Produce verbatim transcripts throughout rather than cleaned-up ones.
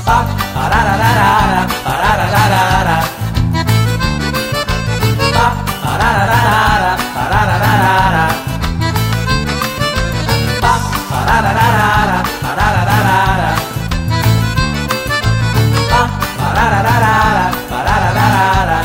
Pa, parararara, parararara. Pa, parararara, parararara. Pa, parararara, parararara. Pa, parararara, parararara.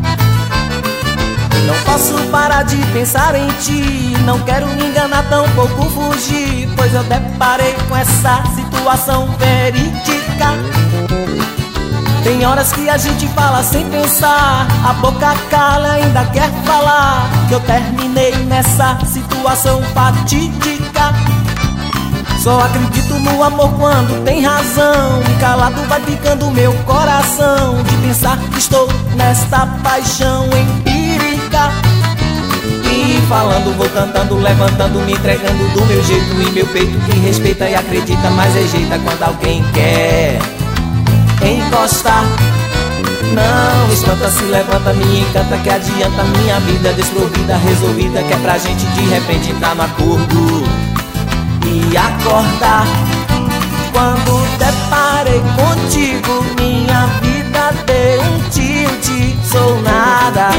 Não posso parar de pensar em ti, não quero me enganar, tampouco fugir, pois eu deparei com essa situação verídica. Tem horas que a gente fala sem pensar, a boca cala, ainda quer falar que eu terminei nessa situação fatídica. Só acredito no amor quando tem razão, e calado vai ficando meu coração de pensar que estou nesta paixão empírica. E falando, vou cantando, levantando, me entregando do meu jeito e meu peito. Quem respeita e acredita, mas rejeita quando alguém quer encostar. Não espanta, se levanta, me encanta, que adianta minha vida desprovida, resolvida, que é pra gente de repente entrar no acordo e acordar. Quando deparei contigo, minha vida deu um tilt, sou nada.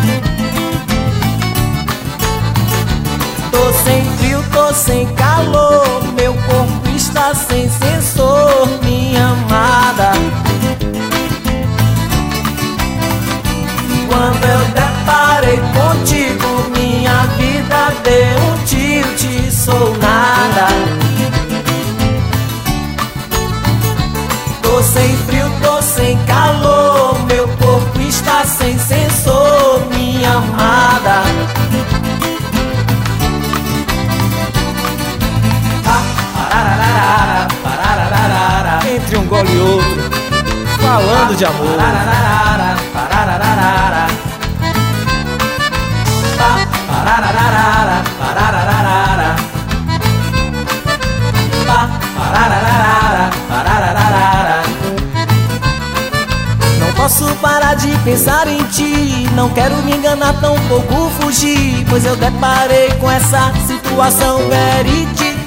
Tô sem frio, tô sem calor, meu corpo está sem sensor, minha amada. Quando eu deparei contigo, minha vida deu um tilt, sou nada. Tô sem frio, tô sem calor, meu corpo está sem sensor, minha amada. Parararara, parararara. Entre um gole e outro, falando de amor. Parararara, parararara. Pa, parararara, parararara. Pa, parararara, parararara. Não posso parar de pensar em ti, não quero me enganar, tampouco fugir, pois eu deparei com essa situação verídica.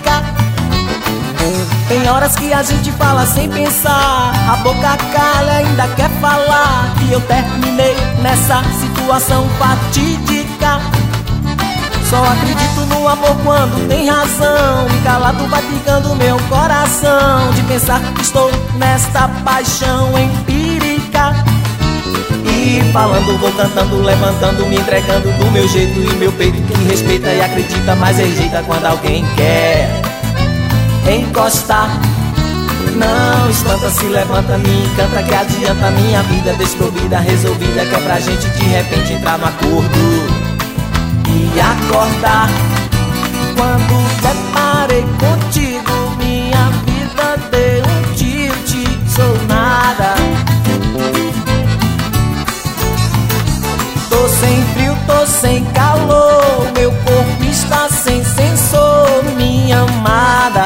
Tem horas que a gente fala sem pensar, a boca cala, ainda quer falar que eu terminei nessa situação fatídica. Só acredito no amor quando tem razão, e calado vai ficando meu coração de pensar que estou nesta paixão empírica. E falando, vou cantando, levantando, me entregando do meu jeito e meu peito. Que respeita e acredita, mas rejeita quando alguém quer encostar. Não espanta, se levanta, me encanta, que adianta minha vida desprovida, resolvida, que é pra gente de repente entrar no acordo e acordar. Quando deparei contigo, minha vida deu um tilt, sou nada. Tô sem frio, tô sem calor, meu corpo está sem sensor, minha amada.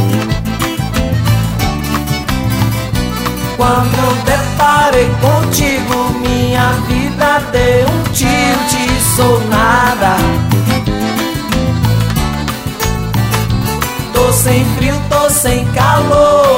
Quando deparei contigo, minha vida deu um tilt, sou nada. Tô sem frio, tô sem calor,